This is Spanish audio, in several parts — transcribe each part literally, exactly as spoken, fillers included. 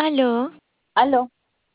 Aló. Aló.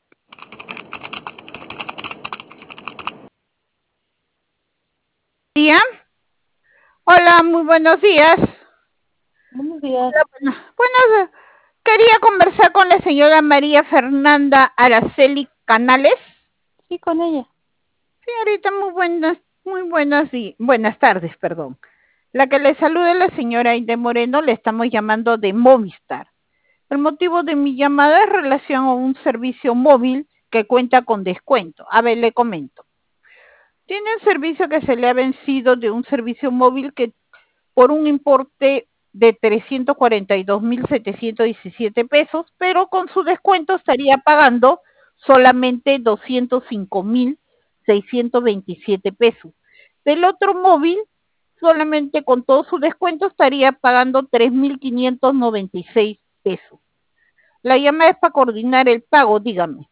Día. Hola, muy buenos días. Buenos días. Hola, bueno, bueno, quería conversar con la señora María Fernanda Araceli Canales. Sí, con ella. Señorita, muy buenas, muy buenas y buenas tardes, perdón. La que le saluda es la señora Aide Moreno, le estamos llamando de Movistar. El motivo de mi llamada es relación a un servicio móvil que cuenta con descuento. A ver, le comento. Tiene un servicio que se le ha vencido de un servicio móvil que por un importe de trescientos cuarenta y dos mil setecientos diecisiete pesos, pero con su descuento estaría pagando solamente doscientos cinco mil seiscientos veintisiete pesos. Del otro móvil, solamente con todo su descuento estaría pagando tres mil quinientos noventa y seis pesos. La llamada es para coordinar el pago, dígame.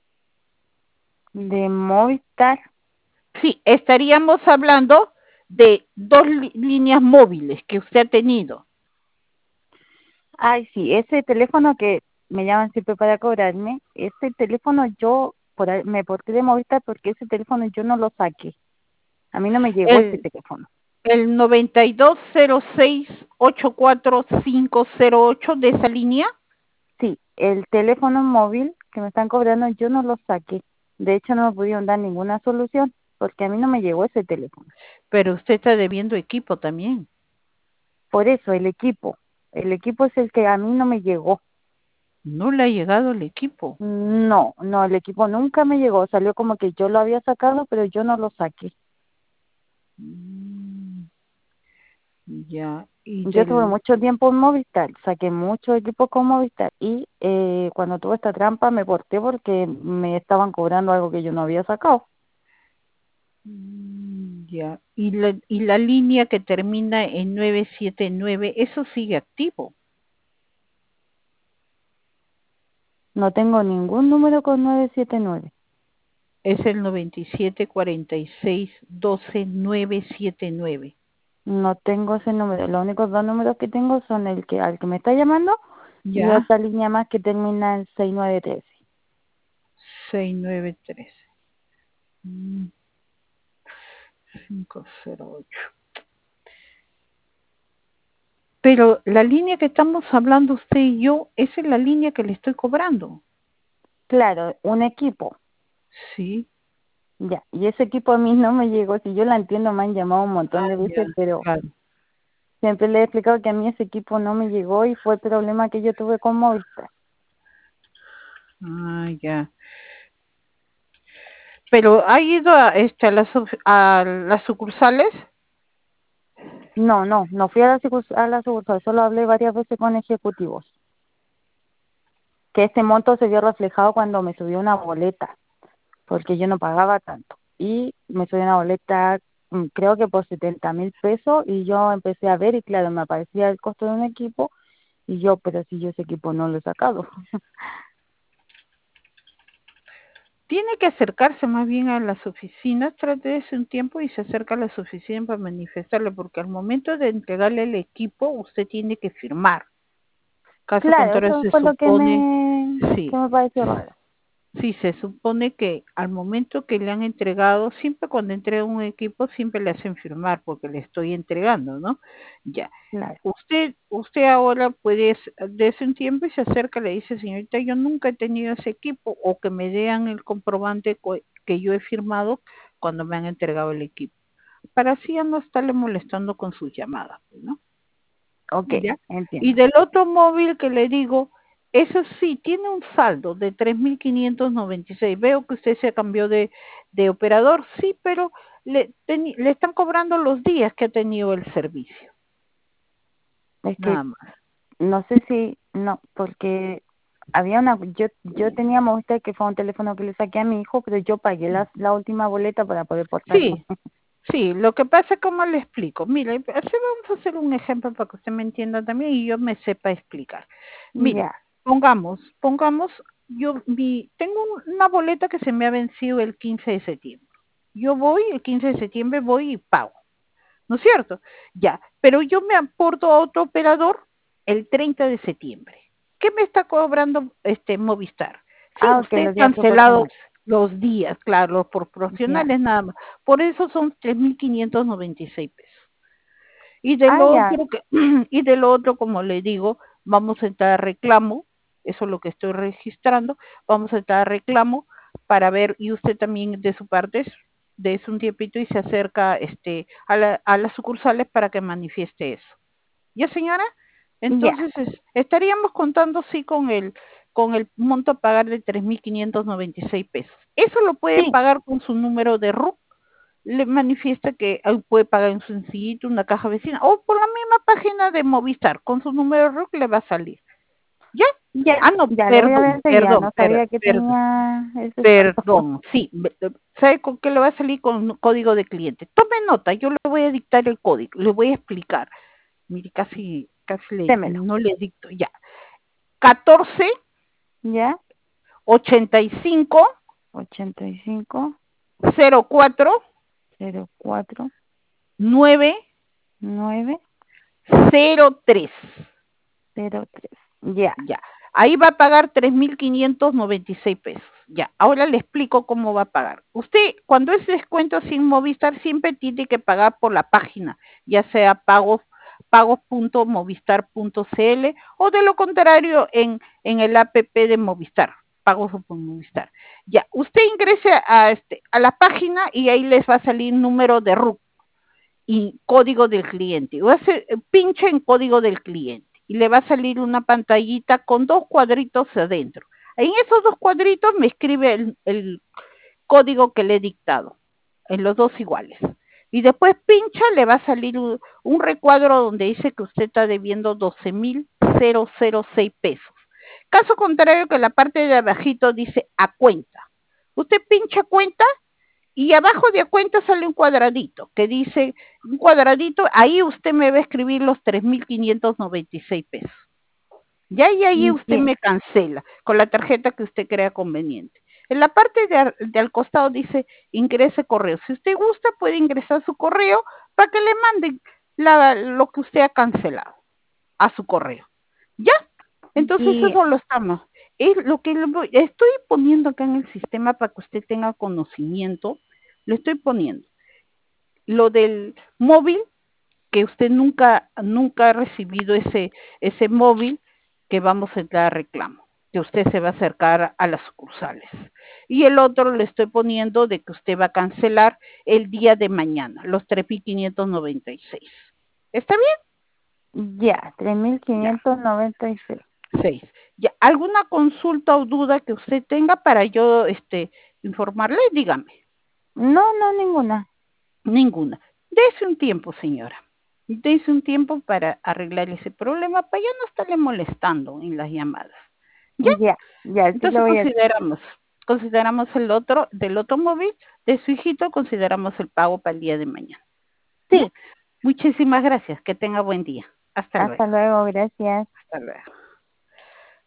De Movistar. Sí, estaríamos hablando de dos li- líneas móviles que usted ha tenido. Ay, sí, ese teléfono que me llaman siempre para cobrarme, ese teléfono yo por ahí- me porté de Movistar porque ese teléfono yo no lo saqué. A mí no me llegó ese El, teléfono. el noventa y dos cero seis ocho cuatro cinco cero ocho de esa línea, Sí, el teléfono móvil que me están cobrando yo no lo saqué. De hecho, no me pudieron dar ninguna solución porque a mí no me llegó ese teléfono. pero usted está debiendo equipo también. Por eso, el equipo. El equipo es el que a mí no me llegó. No le ha llegado el equipo. No, no, el equipo nunca me llegó. Salió como que yo lo había sacado, pero yo no lo saqué. Mm, ya, y Yo tuve del, mucho tiempo en Movistar, saqué muchos equipos con Movistar y eh, cuando tuve esta trampa me porté porque me estaban cobrando algo que yo no había sacado. mm, ya, y la, y la línea que termina en nueve siete nueve, eso sigue activo. No tengo ningún número con nueve siete nueve. Es el noventa y siete cuarenta y seis doce nueve siete nueve. No tengo ese número. Los únicos dos números que tengo son el que al que me está llamando y Ya, otra línea más que termina en seis nueve uno tres. seis nueve tres. cinco cero ocho. Pero la línea que estamos hablando usted y yo, esa es la línea que le estoy cobrando. Claro, un equipo. Sí. Ya, y ese equipo a mí no me llegó. Si yo la entiendo, me han llamado un montón Ah, de ya, veces, pero claro. siempre le he explicado que a mí ese equipo no me llegó y fue el problema que yo tuve con Movistar. Ah, ya. Pero ha ido a, este, a, las, of- a las sucursales. No, no, no fui a la, sucurs- a la sucursal, solo hablé varias veces con ejecutivos. Que ese monto se vio reflejado cuando me subió una boleta, porque yo no pagaba tanto. Y me subió una boleta, mm, creo que por setenta mil pesos, y yo empecé a ver y claro, me aparecía el costo de un equipo, y yo, pero si yo ese equipo no lo he sacado. Tiene que acercarse más bien a las oficinas, trate de ese un tiempo y se acerca a las oficinas para manifestarle, porque al momento de entregarle el equipo, usted tiene que firmar. Caso Claro, contrario, eso se fue lo que supone, me, que sí, me pareció raro. sí, se supone que al momento que le han entregado, siempre cuando entrega un equipo, siempre le hacen firmar porque le estoy entregando, ¿no? Ya. Claro. Usted, usted ahora puede, desde un tiempo y se acerca, le dice, señorita, yo nunca he tenido ese equipo, o que me den el comprobante co- que yo he firmado cuando me han entregado el equipo, para así ya no estarle molestando con sus llamadas, ¿no? Ok, ¿Ya? Y entiendo. del otro móvil que le digo, eso sí, tiene un saldo de tres mil quinientos noventa y seis. Veo que usted se cambió de, de operador, sí, pero le, teni- le están cobrando los días que ha tenido el servicio, Es que nada más. no sé si, no, porque había una, yo, yo tenía Movistar que fue un teléfono que le saqué a mi hijo, pero yo pagué la, la última boleta para poder portarme. Sí, sí, lo que pasa es como le explico. Mire, así vamos a hacer un ejemplo para que usted me entienda también y yo me sepa explicar. Mire, Ya, pongamos, pongamos, yo mi, tengo un- una boleta que se me ha vencido el quince de septiembre. Yo voy, el quince de septiembre voy y pago, ¿no es cierto? Ya, pero yo me aporto a otro operador el treinta de septiembre. ¿qué me está cobrando este Movistar? Sí, Ah, ok, usted los ha días cancelado proporcionales. los días, claro, los Ya. proporcionales nada más. Por eso son tres mil quinientos noventa y seis pesos. Y de Ah, lo ya. otro, que, y de lo otro, como le digo, vamos a entrar a reclamo, eso es lo que estoy registrando, vamos a entrar a reclamo para ver, y usted también de su parte, des un tiempito y se acerca este, a, la, a las sucursales para que manifieste eso. ¿Ya, señora? Ya. Entonces es, estaríamos contando, sí, con el, con el monto a pagar de tres mil quinientos noventa y seis pesos. Eso lo puede Sí. pagar con su número de R U C, le manifiesta que ah, puede pagar en su sencillito, una caja vecina, o por la misma página de Movistar, con su número de R U C le va a salir. ¿Ya? Ya. Ah, no, Ya lo voy a ver perdón, enseguida. perdón, No per, sabía que perdón, tenía ese saldo. perdón, sí, ¿sabe con qué le va a salir? Con código de cliente. Tome nota, yo le voy a dictar el código, le voy a explicar. Mire, casi, casi le, Démelo. no le dicto, ya. catorce, Ya. ochenta y cinco, ochenta y cinco, cero cuatro, cero cuatro, nueve, nueve, cero tres. cero tres. Ya. Ya, ahí va a pagar tres mil quinientos noventa y seis pesos. Ya, ahora le explico cómo va a pagar. Usted, cuando es descuento sin Movistar, siempre tiene que pagar por la página, ya sea pagos pagos punto movistar punto c l o de lo contrario en, en el app de Movistar, pagos por Movistar. Ya, usted ingrese a, este, a la página y ahí les va a salir número de R U C y código del cliente. O hace, pinche en código del cliente y le va a salir una pantallita con dos cuadritos adentro. En esos dos cuadritos me escribe el, el código que le he dictado, en los dos iguales. Y después pincha, le va a salir un, un recuadro donde dice que usted está debiendo doce mil seis pesos. Caso contrario, que la parte de abajito dice a cuenta. Usted pincha cuenta y abajo de cuenta sale un cuadradito que dice, un cuadradito, ahí usted me va a escribir los tres mil quinientos noventa y seis pesos. Ya y ahí usted Ya. me cancela con la tarjeta que usted crea conveniente. En la parte de, de al costado dice ingrese correo. Si usted gusta, puede ingresar su correo para que le manden la, lo que usted ha cancelado a su correo. ¿Ya? Entonces Y eso lo estamos. Es lo que estoy poniendo acá en el sistema para que usted tenga conocimiento. Le estoy poniendo lo del móvil, que usted nunca, nunca ha recibido ese, ese móvil, que vamos a entrar a reclamo, que usted se va a acercar a las sucursales. Y el otro le estoy poniendo de que usted va a cancelar el día de mañana, los tres mil quinientos noventa y seis. ¿Está ya, tres mil bien? Ya, quinientos noventa y seis. seis. Ya, ¿alguna consulta o duda que usted tenga para yo este, informarle? Dígame. No, no, ninguna. Ninguna. Dese un tiempo, señora. Dese un tiempo para arreglar ese problema, para ya no estarle molestando en las llamadas. ¿Ya? Ya, ya, sí lo Entonces voy a hacer. consideramos, consideramos el otro, del otro móvil, de su hijito, consideramos el pago para el día de mañana. ¿Ya? Sí, Muchísimas gracias. Que tenga buen día. Hasta luego. hasta luego, gracias. Hasta luego.